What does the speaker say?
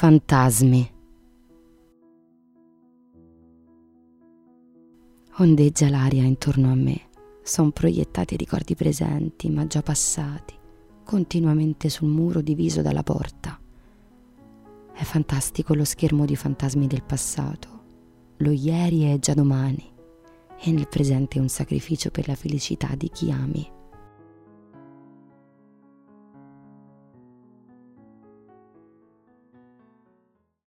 Fantasmi. Ondeggia l'aria intorno a me. Son proiettati ricordi presenti, ma già passati, continuamente sul muro diviso dalla porta. È fantastico lo schermo di fantasmi del passato. Lo ieri è già domani, e nel presente è un sacrificio per la felicità di chi ami.